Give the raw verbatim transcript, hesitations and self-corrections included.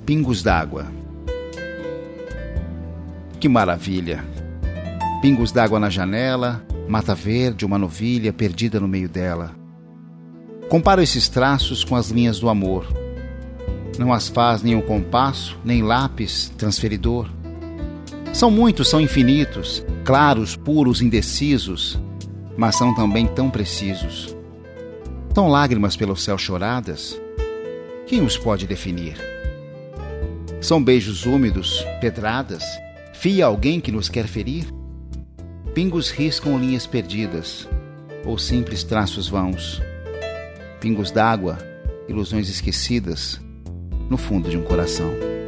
Pingos d'água. Que maravilha! Pingos d'água na janela, mata verde, uma novilha perdida no meio dela. Comparo esses traços com as linhas do amor. Não as faz nem o compasso, nem lápis transferidor. São muitos, são infinitos, claros, puros, indecisos, mas são também tão precisos. São lágrimas pelo céu choradas? Quem os pode definir? São beijos úmidos, pedradas, fia alguém que nos quer ferir? Pingos riscam linhas perdidas, ou simples traços vãos. Pingos d'água, ilusões esquecidas, no fundo de um coração.